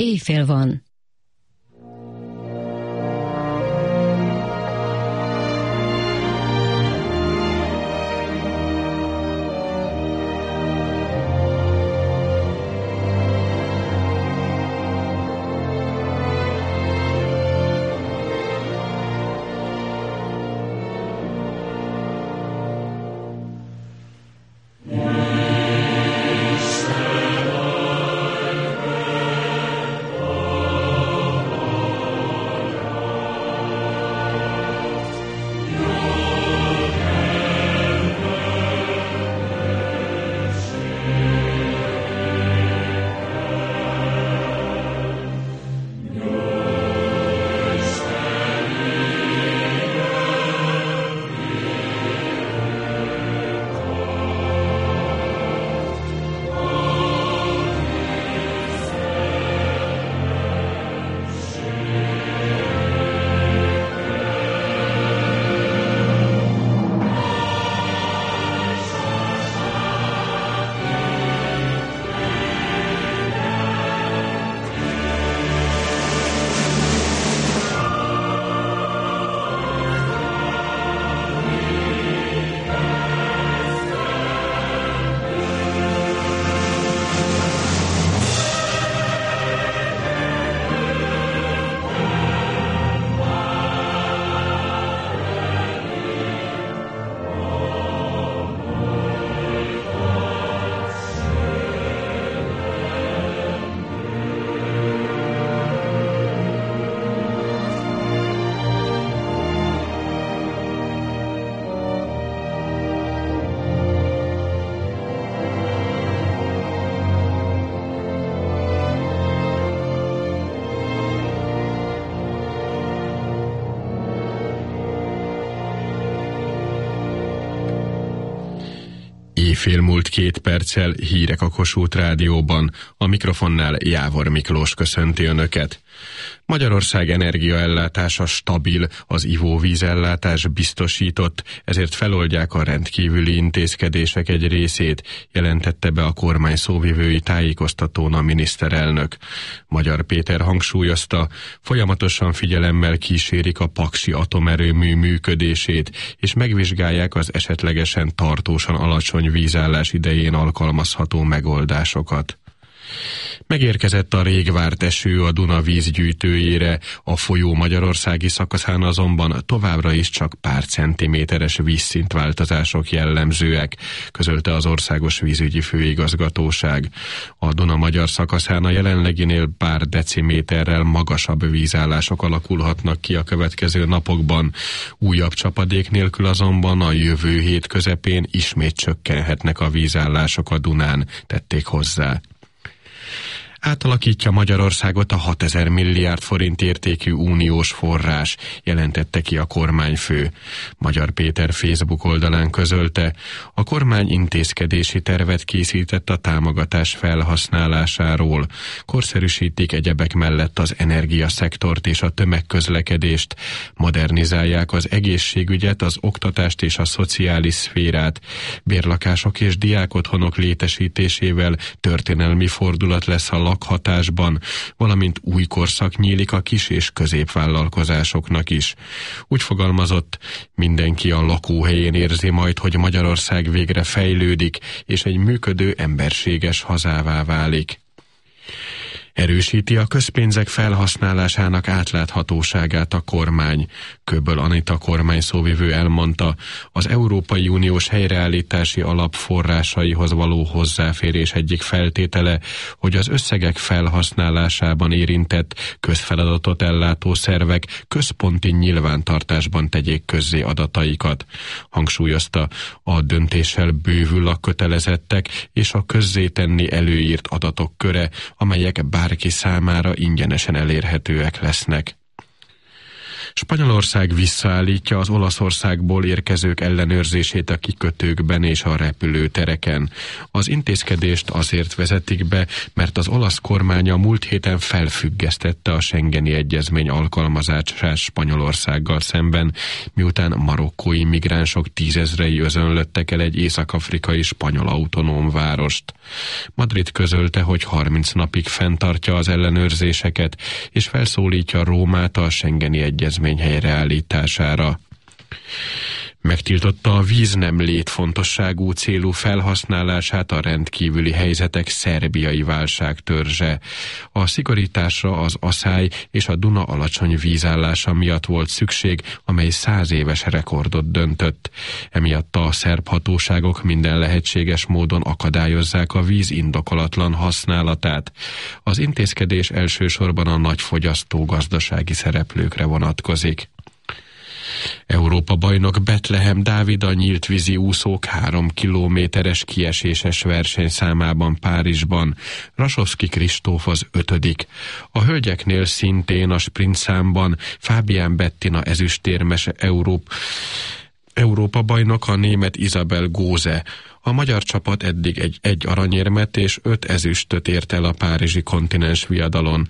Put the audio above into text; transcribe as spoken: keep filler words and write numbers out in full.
Éjfél van. Éjfél múlt két perccel, hírek a Kossuth Rádióban. A mikrofonnál Jávor Miklós köszönti Önöket. Magyarország energiaellátása stabil, az ivóvízellátás biztosított, ezért feloldják a rendkívüli intézkedések egy részét, jelentette be a kormány szóvivői tájékoztatón a miniszterelnök. Magyar Péter hangsúlyozta, folyamatosan figyelemmel kísérik a paksi atomerőmű működését, és megvizsgálják az esetlegesen tartósan alacsony vízállás idején alkalmazható megoldásokat. Megérkezett a rég várt eső a Duna vízgyűjtőjére, a folyó magyarországi szakaszán azonban továbbra is csak pár centiméteres vízszintváltozások jellemzőek, közölte az Országos Vízügyi Főigazgatóság. A Duna magyar szakaszán a jelenleginél pár deciméterrel magasabb vízállások alakulhatnak ki a következő napokban. Újabb csapadék nélkül azonban a jövő hét közepén ismét csökkenhetnek a vízállások a Dunán, tették hozzá. Átalakítja Magyarországot a hatezer milliárd forint értékű uniós forrás, jelentette ki a kormányfő. Magyar Péter Facebook oldalán közölte, a kormány intézkedési tervet készített a támogatás felhasználásáról. Korszerűsítik egyebek mellett az energiaszektort és a tömegközlekedést, modernizálják az egészségügyet, az oktatást és a szociális szférát. Bérlakások és diákotthonok létesítésével történelmi fordulat lesz a lakhatásban, valamint új korszak nyílik a kis- és középvállalkozásoknak is. Úgy fogalmazott, mindenki a lakóhelyén érzi majd, hogy Magyarország végre fejlődik, és egy működő, emberséges hazává válik. Erősíti a közpénzek felhasználásának átláthatóságát a kormány. Köböl Anita kormányszóvivő elmondta, az Európai Uniós helyreállítási alap forrásaihoz való hozzáférés egyik feltétele, hogy az összegek felhasználásában érintett közfeladatot ellátó szervek központi nyilvántartásban tegyék közzé adataikat. Hangsúlyozta, a döntéssel bővül a kötelezettek és a közzétenni előírt adatok köre, amelyek bárki számára ingyenesen elérhetőek lesznek. Spanyolország visszaállítja az Olaszországból érkezők ellenőrzését a kikötőkben és a repülőtereken. Az intézkedést azért vezetik be, mert az olasz kormány a múlt héten felfüggesztette a Schengeni Egyezmény alkalmazását Spanyolországgal szemben, miután marokkói migránsok tízezrei özönlöttek el egy észak-afrikai spanyol autonóm várost. Madrid közölte, hogy harminc napig fenntartja az ellenőrzéseket, és felszólítja Rómát a Schengeni Egyezmény helyreállítására. Megtiltotta a víz nem létfontosságú célú felhasználását a rendkívüli helyzetek szerbiai válságtörzse. A szigorításra az Aszály és a Duna alacsony vízállása miatt volt szükség, amely száz éves rekordot döntött. Emiatt a szerb hatóságok minden lehetséges módon akadályozzák a víz indokolatlan használatát. Az intézkedés elsősorban a nagy fogyasztó gazdasági szereplőkre vonatkozik. Európa bajnok Betlehem Dávid a nyílt vízi úszók három kilométeres kieséses versenyszámában Párizsban. Rasovszky Kristóf az ötödik. A hölgyeknél szintén a sprintszámban Fabian Bettina ezüstérmes Európa, Európa bajnok a német Isabel Góze. A magyar csapat eddig egy, egy aranyérmet és öt ezüstöt ért el a párizsi kontinens viadalon.